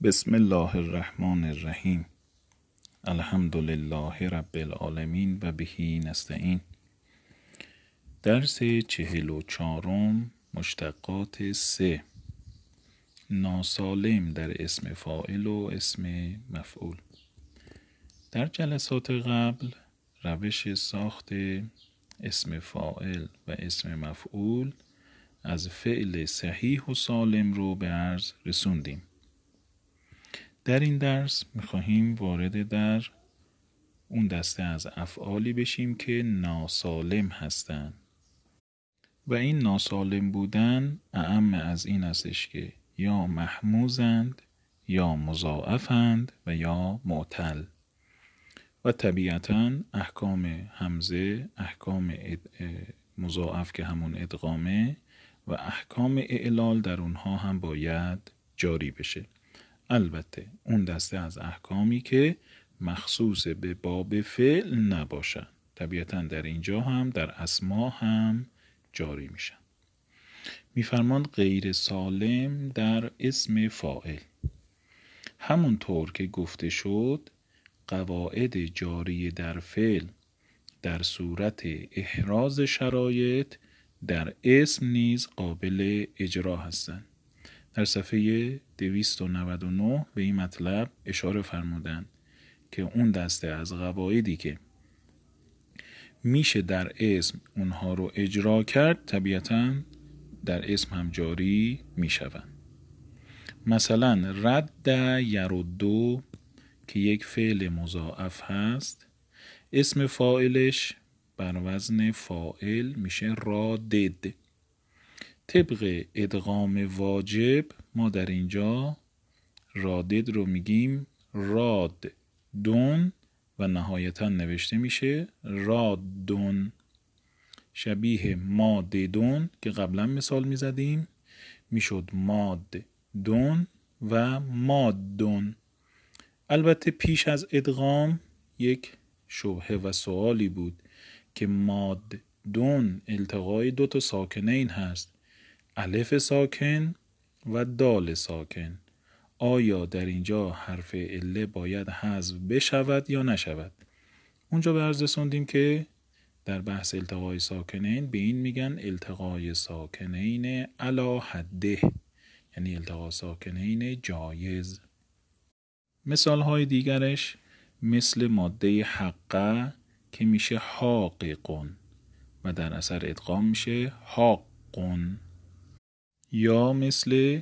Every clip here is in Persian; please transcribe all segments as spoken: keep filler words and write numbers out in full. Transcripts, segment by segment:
بسم الله الرحمن الرحیم. الحمد لله رب العالمین و بهی نستعین. درس چهل و چهارم، مشتقات سه، ناسالم در اسم فاعل و اسم مفعول. در جلسات قبل روش ساخت اسم فاعل و اسم مفعول از فعل صحیح و سالم رو به عرض رسوندیم. در این درس میخواهیم وارد در اون دسته از افعالی بشیم که ناسالم هستند و این ناسالم بودن اعم از این استش که یا محموزند یا مضاعفند و یا معتل و طبیعتاً احکام همزه، احکام مضاعف که همون ادغامه و احکام اعلال در اونها هم باید جاری بشه. البته اون دسته از احکامی که مخصوص به باب فعل نباشن طبیعتاً در اینجا هم در اسما هم جاری میشن. میفرماند غیر سالم در اسم فاعل. همونطور که گفته شد قواعد جاری در فعل در صورت احراز شرایط در اسم نیز قابل اجرا هستند. در صفحه دویست و نود و نه به این مطلب اشاره فرمودن که اون دسته از قواعدی که میشه در اسم اونها رو اجرا کرد طبیعتاً در اسم هم جاری میشوند. مثلا رد یردو که یک فعل مضاعف هست، اسم فاعلش بر وزن فاعل میشه رادد. طبق ادغام واجب ما در اینجا رادد رو میگیم راد دون و نهایتا نوشته میشه راد دون، شبیه ماددون که قبلا مثال میزدیم میشد ماد دون و ماددون. البته پیش از ادغام یک شبهه و سوالی بود که ماد دون التقای دو تا ساکنین هست، الف ساکن و دال ساکن. آیا در اینجا حرف عله باید حذف بشود یا نشود؟ اونجا به عرض رسوندیم که در بحث التقای ساکنین به این میگن التقای ساکنین علی حده، یعنی التقای ساکنین جایز. مثال های دیگرش مثل ماده حقه که میشه حاققون و در اثر ادغام میشه حاقون، یا مثل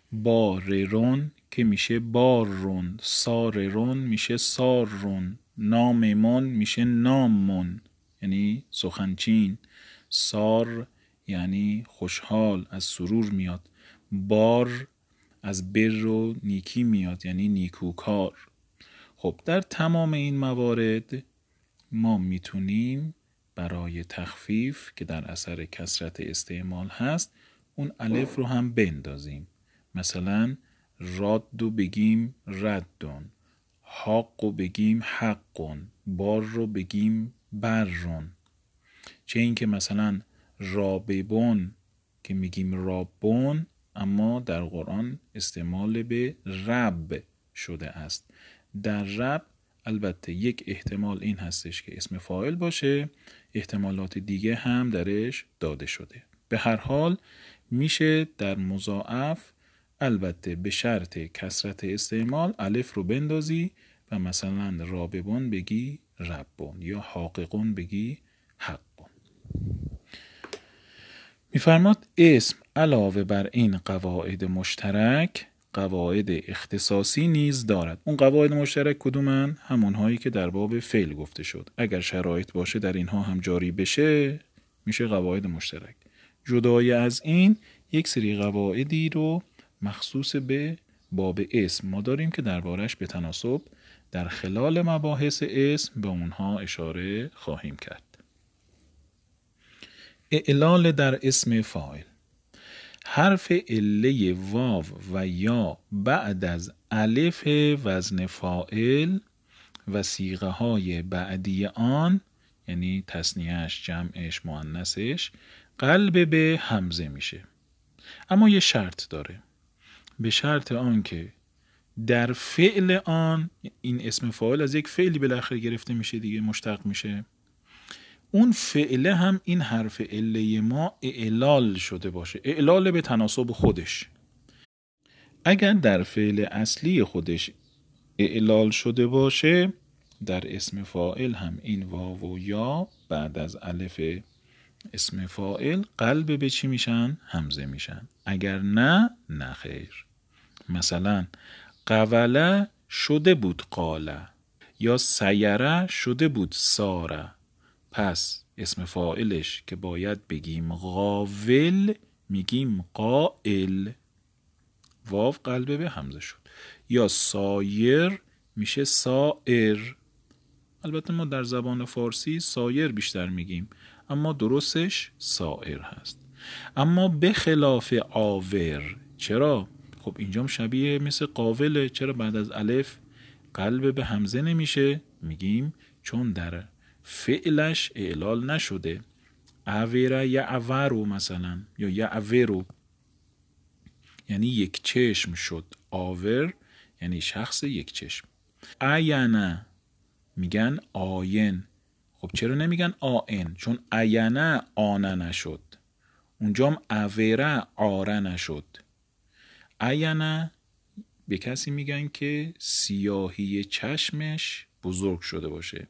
باررون که میشه باررون، ساررون میشه ساررون، ناممون میشه ناممون یعنی سخنچین، سار یعنی خوشحال از سرور میاد، بار از بر و نیکی میاد یعنی نیکوکار. خب در تمام این موارد ما میتونیم برای تخفیف که در اثر کثرت استعمال هست اون الف رو هم بندازیم. مثلا راد رو بگیم ردون، حق رو بگیم حقون، بار رو بگیم برون. چه این که مثلا راببون که میگیم رابون اما در قرآن استعمال به رب شده است. در رب البته یک احتمال این هستش که اسم فاعل باشه، احتمالات دیگه هم درش داده شده. به هر حال میشه در مضاعف البته به شرط کثرت استعمال الف رو بندازی و مثلا راببون بگی ربون یا حاققون بگی حقون. میفرماد اسم علاوه بر این قواعد مشترک قواعد اختصاصی نیز دارد. اون قواعد مشترک کدومن؟ همونهایی که در باب فعل گفته شد. اگر شرایط باشه در اینها هم جاری بشه میشه قواعد مشترک. جدای از این یک سری قواعدی رو مخصوص به باب اسم ما داریم که دربارش به تناسب در خلال مباحث اسم به اونها اشاره خواهیم کرد. اعلال در اسم فاعل. حرف عله واو و یا بعد از الف وزن فاعل و صیغه های بعدی آن یعنی تثنیهش، جمعش، مؤنثش قلب به همزه میشه. اما یه شرط داره، به شرط آن که در فعل آن، این اسم فاعل از یک فعلی بالاخره گرفته میشه دیگه، مشتق میشه، اون فعله هم این حرف عله ما اعلال شده باشه، اعلال به تناسب خودش. اگر در فعل اصلی خودش اعلال شده باشه، در اسم فاعل هم این واو و یا بعد از الف اسم فاعل قلب به چی میشن؟ همزه میشن. اگر نه، نه خیر. مثلا قوله شده بود قاله، یا سیره شده بود ساره. پس اسم فاعلش که باید بگیم قاول، میگیم قائل، واو قلبه به همزه شد. یا سایر میشه سائر. البته ما در زبان فارسی سایر بیشتر میگیم، اما درستش سائر هست. اما به خلاف آور. چرا؟ خب اینجام شبیه مثل قاوله. چرا بعد از الف قلب به همزه نمیشه؟ میگیم چون در فعلش اعلال نشده. اویره یعورو مثلا، یا یعورو یعنی یک چشم شد. آور یعنی شخص یک چشم. عینه میگن آین. خب چرا نمیگن آین؟ چون عینه آنه نشد، اونجام اویره آره نشد. عینه به کسی میگن که سیاهی چشمش بزرگ شده باشه.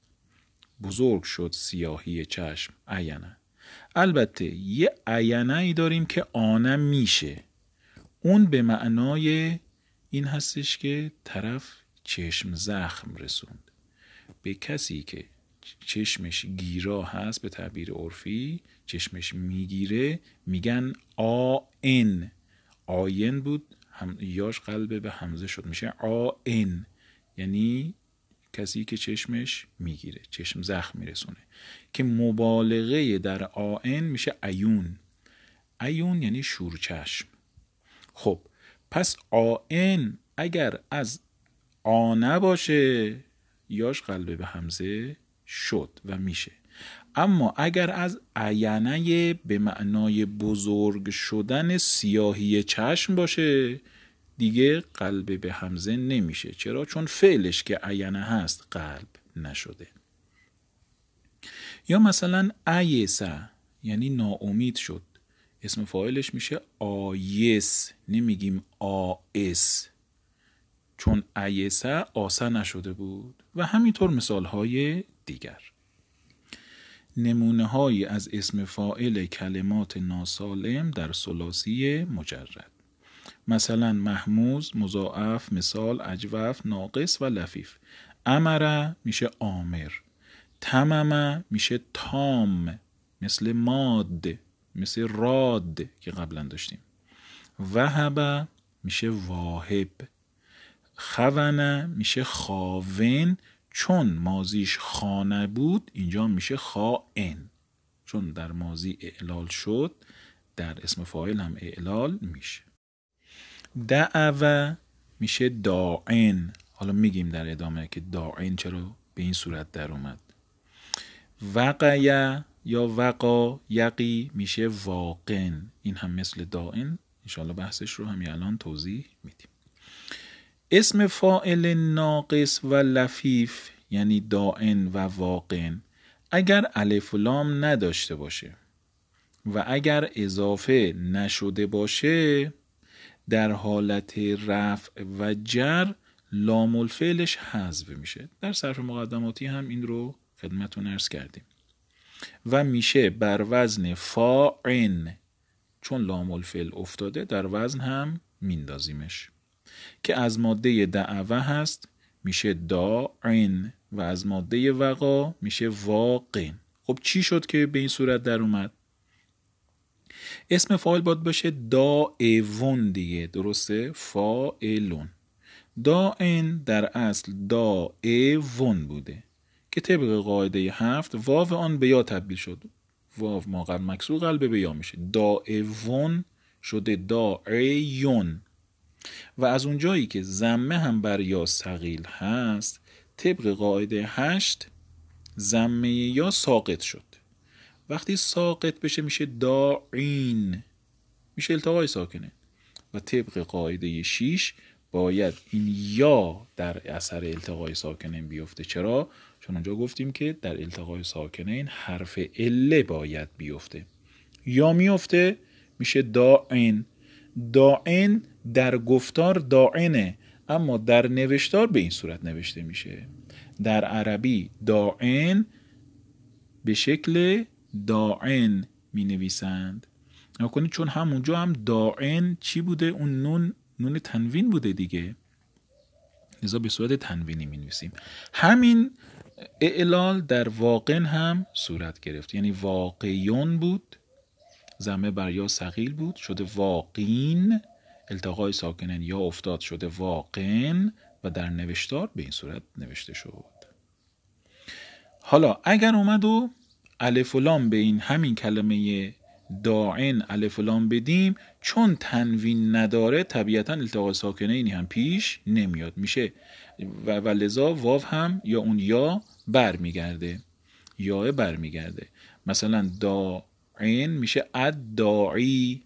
بزرگ شد سیاهی چشم، عینه. البته یه عینه ای داریم که آنه میشه. اون به معنای این هستش که طرف چشم زخم رسوند. به کسی که چشمش گیرا هست، به تعبیر عرفی چشمش میگیره، میگن آئن. آین بود، هم یاش قلب به همزه شد، میشه آئن، یعنی کسی که چشمش میگیره، چشم زخم میرسونه. که مبالغه در آئن میشه عیون. عیون یعنی شورچشم. خب پس آئن اگر از آنه باشه، یاش قلب به همزه شد و میشه. اما اگر از عینه به معنای بزرگ شدن سیاهی چشم باشه، دیگه قلب به همزه نمیشه. چرا؟ چون فعلش که عینه هست قلب نشده. یا مثلا ایسه یعنی ناامید شد، اسم فاعلش میشه آیس، نمیگیم آیس، چون ایسه آسه نشده بود. و همینطور مثال های دیگر. نمونه های از اسم فاعل کلمات ناسالم در ثلاثی مجرد. مثلا محموز، مضاعف، مثال، اجوف، ناقص و لفیف. امره میشه آمر. تممه میشه تام، مثل ماد، مثل راد که قبلا داشتیم. وهبه میشه واهب. خونه میشه خاون، چون ماضیش خانه بود اینجا میشه خائن، چون در ماضی اعلال شد در اسم فاعل هم اعلال میشه. دعوه میشه داعن. حالا میگیم در ادامه که داعن چرا به این صورت در اومد. وقیه یا وقا یقی میشه واقن، این هم مثل داعن. انشاءالله بحثش رو همین الان توضیح میدیم. اسم فاعل ناقص و لفیف یعنی داعن و واقن اگر الف و لام نداشته باشه و اگر اضافه نشده باشه، در حالت رفع و جر لام الفعلش حذف میشه. در صرف مقدماتی هم این رو خدمتتون عرض کردیم. و میشه بر وزن فاعن، چون لام الفعل افتاده در وزن هم میندازیمش. که از ماده دعوه هست میشه داعن و از ماده وقا میشه واقن. خب چی شد که به این صورت در اومد؟ اسم فاعل باید باشه داعون دیگه، درسته؟ فاعلون. داعن در اصل داعون بوده که طبق قاعده هفت واو آن به یا تبدیل شد. واو ما قبل مکسور قلب به یا میشه. داعون شده داعیون. و از اونجایی که ضمه هم بر یا ثقیل هست، طبق قاعده هشت ضمه یا ساقط شد. وقتی ساقط بشه میشه داعین، میشه التقای ساکنه. و طبق قاعده شیش باید این یا در اثر التقای ساکنین بیفته. چرا؟ چون اونجا گفتیم که در التقای ساکنین حرف اله باید بیفته. یا میفته میشه داعن. داعن در گفتار داعنه، اما در نوشتار به این صورت نوشته میشه. در عربی داعن به شکل داعن می نویسند. نکنید چون همونجا هم داعن چی بوده؟ اون نون نون تنوین بوده دیگه، لذا به صورت تنوینی می نویسیم. همین اعلال در واقن هم صورت گرفت، یعنی واقعیون بود، ضمه بر یا ثقیل بود شده واقین، التقای ساکنین یا افتاد شده واقن و در نوشتار به این صورت نوشته شد. حالا اگر اومد و الف و لام به این همین کلمه داعن الف و لام بدیم، چون تنوین نداره طبیعتا التقای ساکنینی هم پیش نمیاد، میشه و, و لذا واو هم یا اون یا بر میگرده، یا بر میگرده. مثلا داعن میشه الداعی،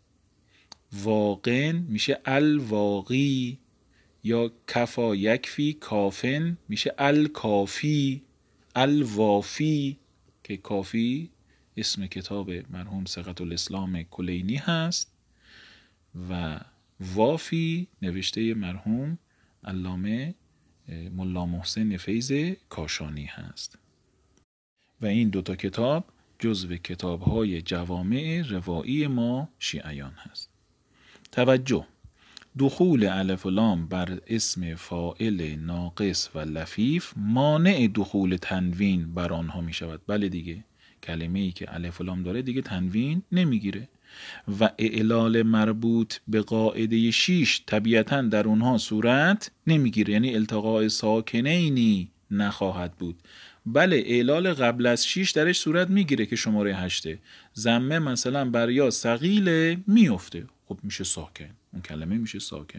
واقن میشه الواقی، یا کفا یکفی کافن میشه الکافی، الوافی که کافی اسم کتاب مرحوم ثقة الاسلام کلینی هست و وافی نوشته مرحوم علامه ملا محسن فیض کاشانی هست. و این دوتا کتاب جزو کتاب‌های جوامع روایی ما شیعیان هست. توجه، دخول الف و لام بر اسم فاعل ناقص و لفیف مانع دخول تنوین بر آنها می شود. بله دیگه، کلمه‌ای که الف و لام داره دیگه تنوین نمیگیره و اعلال مربوط به قاعده شیش طبیعتاً در اونها صورت نمیگیره، یعنی التقاء ساکنینی نخواهد بود. بله اعلال قبل از شیش درش صورت میگیره که شماره هشته، ضمه مثلا بر یا ثقیله میفته، خب میشه ساکن، اون کلمه میشه ساکن.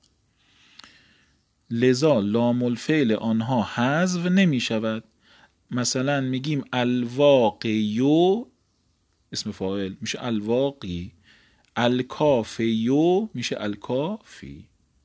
لذا لام الفعل آنها حذف نمی شود. مثلا میگیم الواقیو اسم فاعل میشه الواقی، الکافیو میشه الکافی.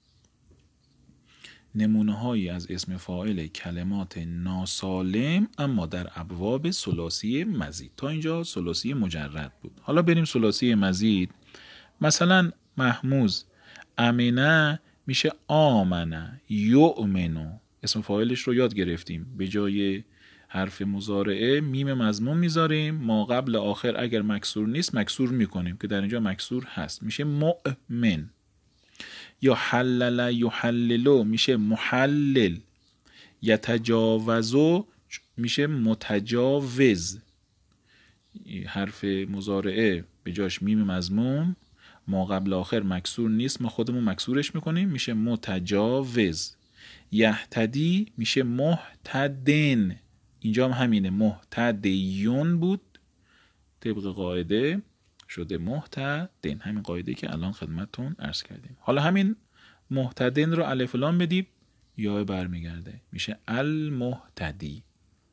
نمونه هایی از اسم فاعل کلمات ناسالم اما در ابواب ثلاثی مزید. تا اینجا ثلاثی مجرد بود. حالا بریم ثلاثی مزید. مثلا محموز امنه میشه آمنه، یؤمنو. اسم فاعلش رو یاد گرفتیم، به جای حرف مضارعه میم مضموم میذاریم، ما قبل آخر اگر مکسور نیست مکسور میکنیم که در اینجا مکسور هست، میشه مؤمن. یا حلل یحللو میشه محلل، یتجاوزو میشه متجاوز. حرف مضارعه به جاش میم مضموم، ما قبل آخر مکسور نیست، ما خودمون مکسورش میکنیم، میشه متجاوز. یهتدی میشه محتدن، اینجا هم همینه، محتدیون بود طبق قاعده شده محتدن، همین قاعده که الان خدمتتون عرض کردیم. حالا همین محتدن رو الف لام بدیم یا برمیگرده میشه المهتدی.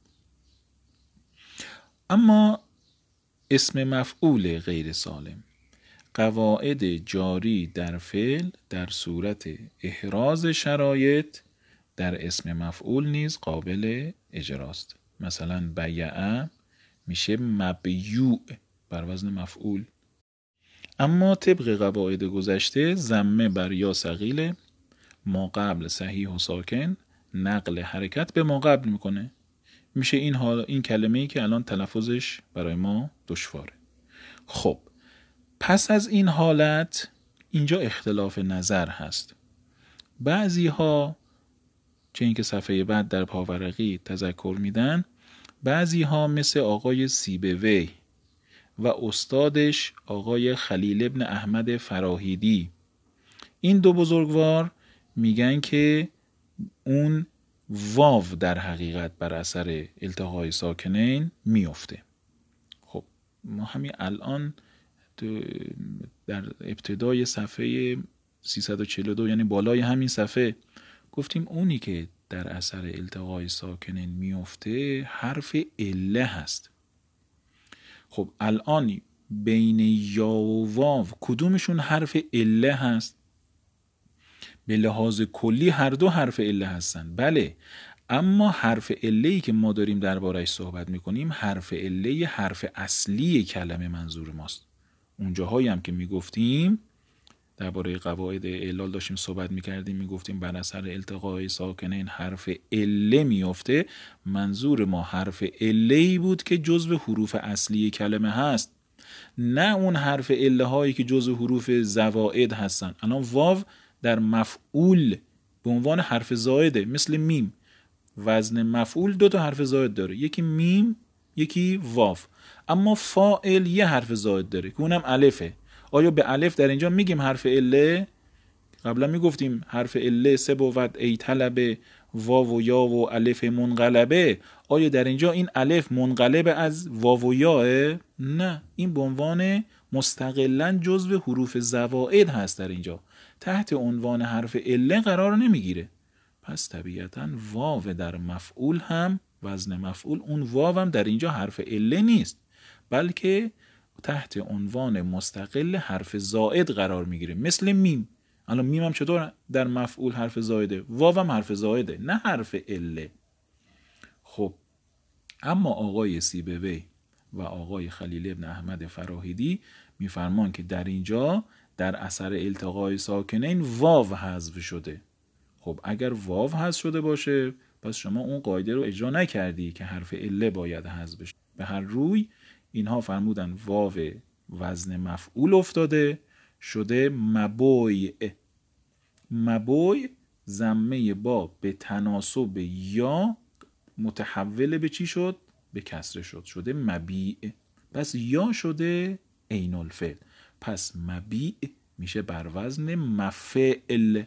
اما اسم مفعول غیر سالم، قواعد جاری در فعل در صورت احراز شرایط در اسم مفعول نیز قابل اجراست. مثلا بیعه میشه مبیوع بر وزن مفعول، اما طبق قواعد گذشته ضمه بر یا ثقیله، ما قبل صحیح و ساکن نقل حرکت به ما قبل میکنه، میشه این حال این کلمه‌ای که الان تلفظش برای ما دشواره. خب پس از این حالت اینجا اختلاف نظر هست. بعضی ها چه اینکه صفحه بعد در پاورقی تذکر میدن، بعضی ها مثل آقای سیبوی و استادش آقای خلیل ابن احمد فراهیدی، این دو بزرگوار میگن که اون واو در حقیقت بر اثر التقای ساکنین میفته. خب ما همین الان در ابتدای صفحه سیصد و چهل و دو یعنی بالای همین صفحه گفتیم اونی که در اثر التقای ساکنین میفته حرف اله هست. خب الان بین یا و واو کدومشون حرف اله هست؟ به لحاظ کلی هر دو حرف عله هستن، بله، اما حرف عله‌ای که ما داریم درباره‌اش صحبت می‌کنیم حرف عله حرف اصلی کلمه منظور ماست. اونجاهایی هم که میگفتیم درباره قواعد اعلال داشتیم صحبت میکردیم، میگفتیم بر اثر التقای ساکنین حرف عله میفته، منظور ما حرف عله‌ای بود که جزو حروف اصلی کلمه هست، نه اون حرف عله هایی که جزو حروف زوائد هستن. الان واو در مفعول به عنوان حرف زائده، مثل میم. وزن مفعول دو تا حرف زائد داره، یکی میم یکی واو، اما فاعل یه حرف زائد داره که اونم الفه. آیا به الف در اینجا میگیم حرف عله؟ قبلا میگفتیم حرف عله سه بود، ای طلبه، واو و یا و الف منقلبه. آیا در اینجا این الف منقلب از واو و یاه؟ نه، این به عنوان مستقلاً جزو حروف زوائد هست، در اینجا تحت عنوان حرف عله قرار نمیگیره. پس طبیعتاً واو در مفعول هم، وزن مفعول، اون واو هم در اینجا حرف عله نیست، بلکه تحت عنوان مستقل حرف زائد قرار میگیره، مثل میم. الان میم هم چطور در مفعول حرف زائده؟ واو هم حرف زائده، نه حرف عله. خب اما آقای سیبوی و آقای خلیل ابن احمد فراهیدی میفرمان که در اینجا در اثر التقای ساکنین واو حذف شده. خب اگر واو حذف شده باشه، پس شما اون قاعده رو اجرا نکردی که حرف عله باید حذف بشه. به هر روی اینها فرمودن واو وزن مفعول افتاده، شده مبوی. مبوی ضمه با به تناسب یا متحول به چی شد؟ به کسره شد، شده مبیع. پس یا شده عین الفعل، پس مبیع میشه بر وزن مفعل.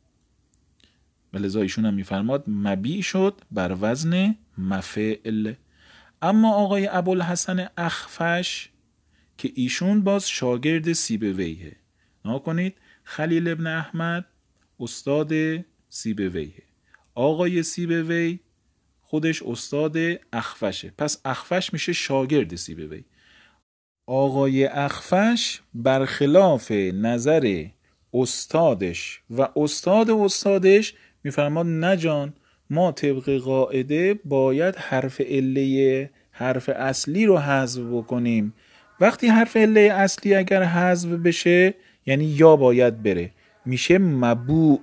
ولذا ایشون هم میفرماد مبیع شد بر وزن مفعل. اما آقای ابوالحسن اخفش که ایشون باز شاگرد سیبویه، نها کنید، خلیل ابن احمد استاد سیبویه، آقای سیبوی خودش استاد اخفشه، پس اخفش میشه شاگرد سیبوی. آقای اخفش برخلاف نظر استادش و استاد استادش میفرماد نه جان، ما طبق قاعده باید حرف عله حرف اصلی رو حذف بکنیم. وقتی حرف عله اصلی اگر حذف بشه یعنی یا باید بره، میشه مبوع.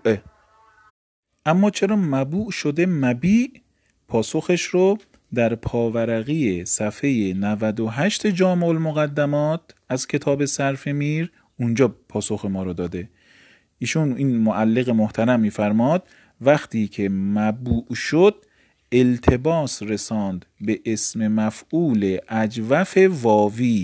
اما چرا مبوع شده مبیع؟ پاسخش رو در پاورقی صفحه نود و هشت جامع المقدمات از کتاب صرف میر اونجا پاسخ ما رو داده. ایشون این معلق محترم میفرماد وقتی که مبوع شد التباس رساند به اسم مفعول اجوف واوی،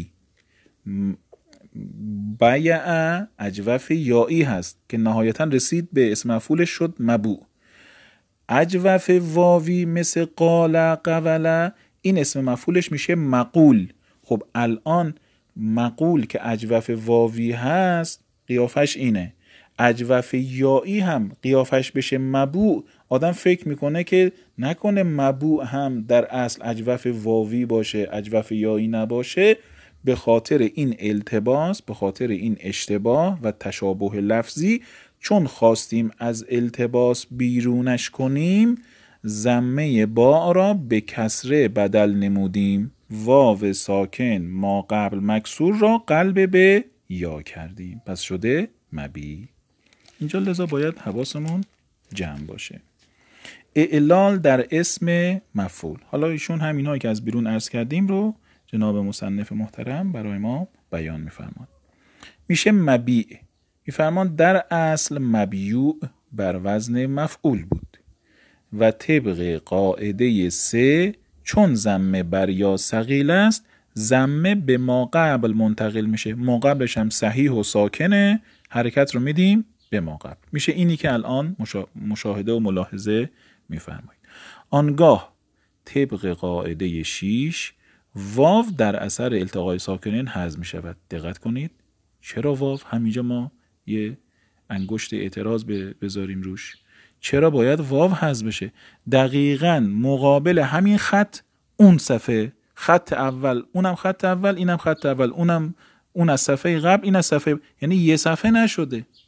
بیع اجوف یایی هست که نهایتا رسید به اسم مفعولش شد مبوع. اجوف واوی مثل قال قوله، این اسم مفعولش میشه مقول. خب الان مقول که اجوف واوی هست قیافش اینه، اجوف یایی هم قیافش بشه مبوع. آدم فکر میکنه که نکنه مبوع هم در اصل اجوف واوی باشه اجوف یایی نباشه. به خاطر این التباس، به خاطر این اشتباه و تشابه لفظی، چون خواستیم از التباس بیرونش کنیم، ضمه با را به کسره بدل نمودیم، واو ساکن ما قبل مکسور را قلب به یا کردیم، پس شده مبی. اینجا لذا باید حواسمون جمع باشه. اعلال در اسم مفعول، حالا ایشون همینایی که از بیرون عرض کردیم رو جناب مصنف محترم برای ما بیان میفرماد. میشه مبیع. میفرمان در اصل مبیوع بر وزن مفعول بود و طبق قاعده سه چون ضمه بر یا ثقیل است ضمه به ما قبل منتقل میشه، ما قبلش هم صحیح و ساکنه، حرکت رو میدیم به ما قبل، میشه اینی که الان مشاهده و ملاحظه میفرمایید. آنگاه طبق قاعده شیش واو در اثر التقای ساکنین حذف میشود. دقت کنید چرا واو؟ همینجا ما یه انگشت اعتراض بذاریم روش. چرا باید واو حذف بشه؟ دقیقاً مقابل همین خط اون صفحه، خط اول، اونم خط اول، اینم خط اول، اونم اون از صفحه قبل، این از صفحه، یعنی یه صفحه نشده.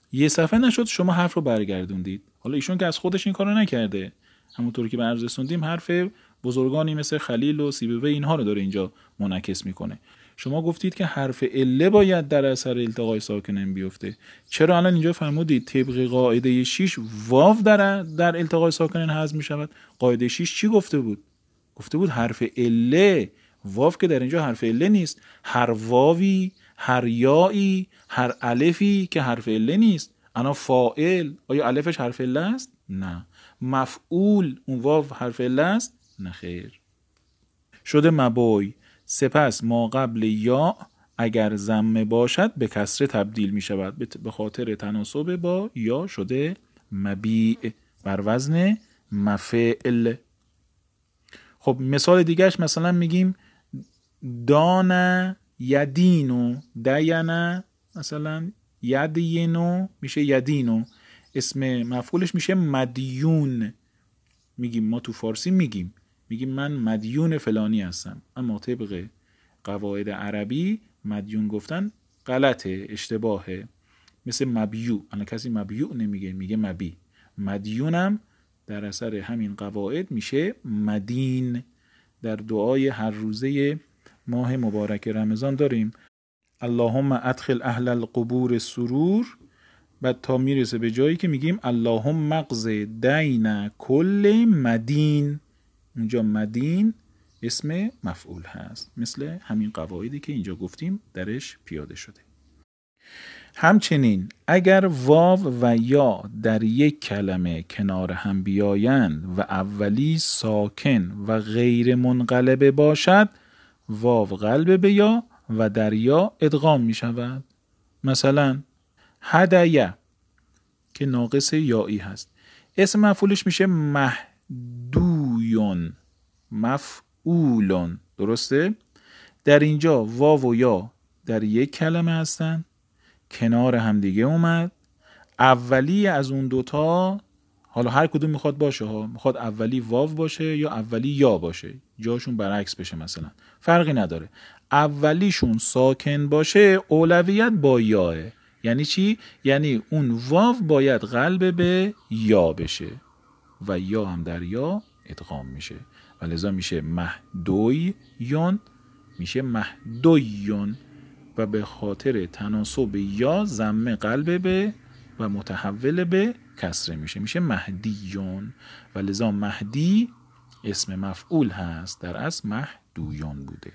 یه صفحه نشد شما حرف رو برگردوندید. حالا ایشون که از خودش این کارو نکرده، همونطوری که به عرض رسوندیم حرف بزرگانی مثل خلیل و سیبوی اینها رو داره اینجا منعکس میکنه. شما گفتید که حرف اله باید در اثر التقای ساکنین بیفته. چرا الان اینجا فرمودید طبق قاعده شش واو در در التقای ساکنین حذف میشود؟ قاعده شش چی گفته بود؟ گفته بود حرف اله، واو که در اینجا حرف اله نیست. هر واوی، هر یایی، هر الفی که حرف اله نیست. انا فاعل آیا الفش حرف اله است؟ نه. مفعول اون واو حرف اله است؟ نه خیر. شده مبوی. سپس ما قبل یا اگر ضمه باشد به کسره تبدیل می شود، به خاطر تناسب با یا شده مبیع بر وزن مفعل. خب مثال دیگهش مثلا میگیم دانا یدینو، دینا مثلا یدینو میشه یدینو، اسم مفعولش میشه مدیون. میگیم ما تو فارسی میگیم میگیم من مدیون فلانی هستم، اما طبق قواعد عربی مدیون گفتن غلطه، اشتباهه. مثل مبیوع، انا کسی مبیوع نمیگه، میگه مبی. مدیونم در اثر همین قواعد میشه مدین. در دعای هر روزه ماه مبارک رمضان داریم اللهم ادخل اهل القبور سرور، بعد تا میرسه به جایی که میگیم اللهم مقض دین کل مدین. اونجا مدین اسم مفعول هست، مثل همین قواعدی که اینجا گفتیم درش پیاده شده. همچنین اگر واو و یا در یک کلمه کنار هم بیایند و اولی ساکن و غیر منقلبه باشد، واو قلب به یا و در یا ادغام می شود. مثلا هدیه که ناقص یایی هست، اسم مفعولش میشه مهدویون، مفعولون. درسته؟ در اینجا واو و یا در یک کلمه هستن، کنار هم دیگه اومد، اولی از اون دوتا، حالا هر کدوم میخواد باشه ها، میخواد اولی واو باشه یا اولی یا باشه، جاشون برعکس بشه مثلا، فرقی نداره. اولیشون ساکن باشه اولویت با یاه. یعنی چی؟ یعنی اون واو باید قلب به یا بشه و یا هم در یا ادغام میشه و لذا میشه مهدویون، میشه مهدویون و به خاطر تناسب یا ضمه قلب به و متحول به کسره میشه، میشه مهدیون و لذا مهدی اسم مفعول هست، در اصل مهدویون بوده.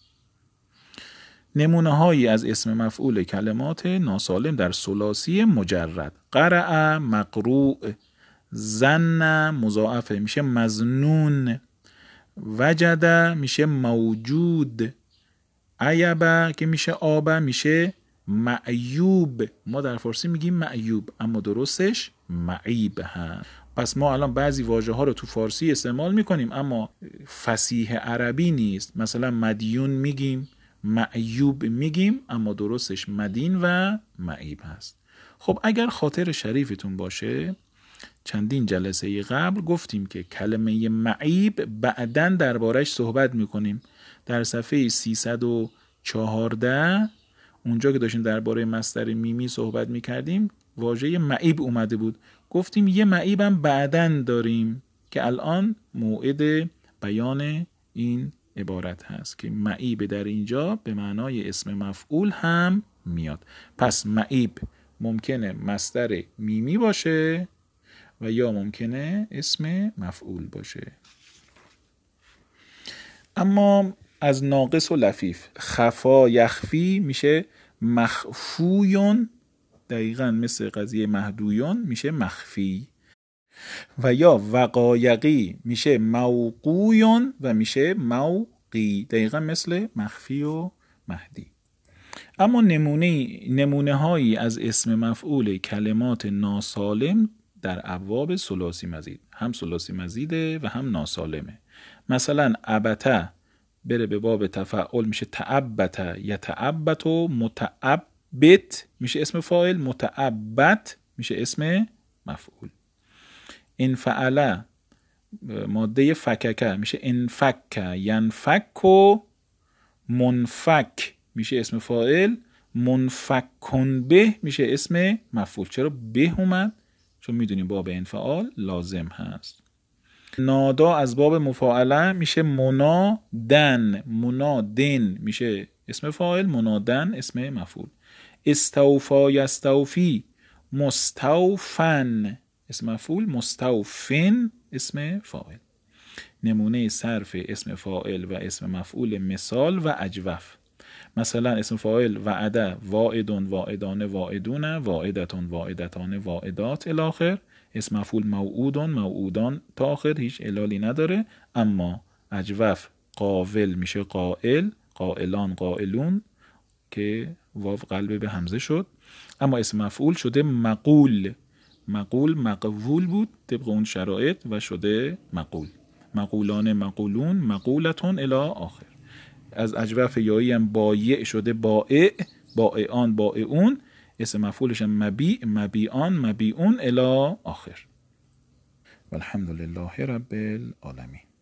نمونه هایی از اسم مفعول کلمات ناسالم در ثلاثی مجرد: قرأ مقروء، زن مضاعفه میشه مظنون، وجد میشه موجود، عیب که میشه آب میشه معیوب. ما در فارسی میگیم معیوب اما درستش معیب هست. پس ما الان بعضی واژه ها رو تو فارسی استعمال میکنیم اما فصیح عربی نیست. مثلا مدیون میگیم، معیوب میگیم، اما درستش مدین و معیب هست. خب اگر خاطر شریفتون باشه، چندین جلسه قبل گفتیم که کلمه معیب بعداً دربارش صحبت میکنیم. در صفحه سیصد و چهارده اونجا که داشتیم درباره مصدر میمی صحبت میکردیم، واژه معیب اومده بود. گفتیم یه معیب هم بعداً داریم که الان موعد بیان این عبارت هست که معیب در اینجا به معنای اسم مفعول هم میاد. پس معیب ممکنه مصدر میمی باشه و یا ممکنه اسم مفعول باشه. اما از ناقص و لفیف، خفا یخفی میشه مخفویون، دقیقاً مثل قضیه مهدویون میشه مخفی. و یا وقایقی میشه موقویون و میشه موقی، دقیقاً مثل مخفی و مهدی. اما نمونه نمونه هایی از اسم مفعول کلمات ناسالم در ابواب ثلاثی مزید، هم ثلاثی مزیده و هم ناسالمه. مثلا ابته بره به باب تفعل میشه تعبت، یتعبت و متعبت میشه اسم فاعل، متعبت میشه اسم مفعول. انفعل ماده فککه میشه انفک، ینفک و منفک میشه اسم فاعل، منفکن به میشه اسم مفعول. چرا به اومد؟ چون میدونیم باب انفعال لازم هست. نادا از باب مفاعله میشه منادن. منادن میشه اسم فاعل، منادن اسم مفعول. استوفا یستوفی مستوفن اسم مفعول، مستوفن اسم فاعل. نمونه صرف اسم فاعل و اسم مفعول مثال و اجوف. مثلا اسم فاعل وعده واعدون واعدان واعدون واعدتون واعدتان واعدات الاخر. اسم مفعول موعودون موعودان تا آخر، هیچ علالی نداره. اما اجوف قاول میشه قائل، قائلان قائلون که واو قلب به همزه شد. اما اسم مفعول شده مقول. مقول مقبول بود طبق اون شرایط و شده مقول. مقولان مقولون مقولتون الی آخر. از اجوف یایی هم بایع شده بائع، بائعان بائعون. اسم مفعولش هم مبیع مبیعان مبیعون الی آخر. والحمد لله رب العالمین.